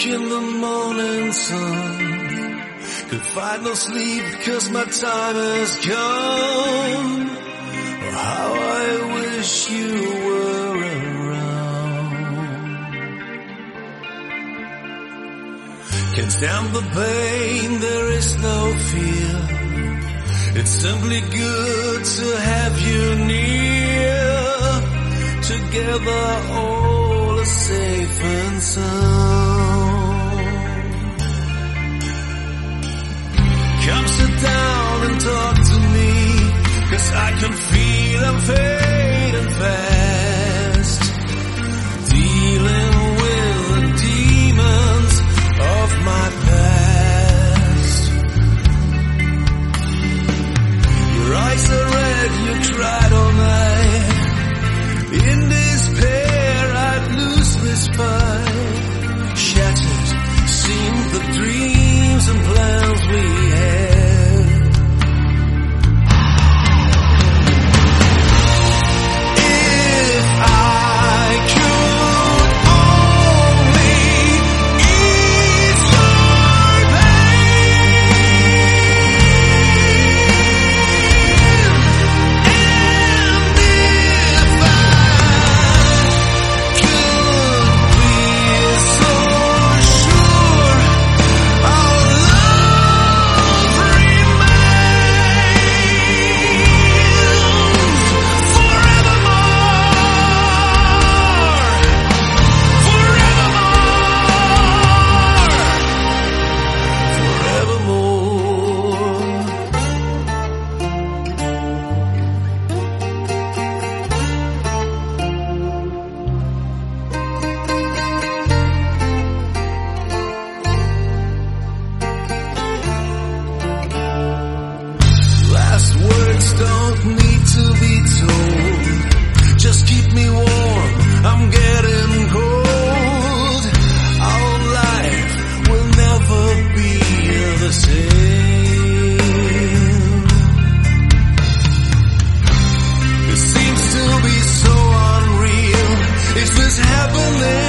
in the morning sun. Could find no sleep because my time has come. Oh, how I wish you were around. Can't stand the pain, there is no fear. It's simply good to have you near. Together all is safe and sound. Come sit down and talk to me, 'cause I can feel I'm fading fast. Dealing with the demons of my past. Your eyes are red, you cried all night. In despair I'd lose this fight. Shattered seemed the dreams and plans we had. If I could only ease your pain, and if I could be so sure our love remains Last words don't need to be told. Just keep me warm, I'm getting cold. Our life will never be the same. It seems to be so unreal. Is this happening?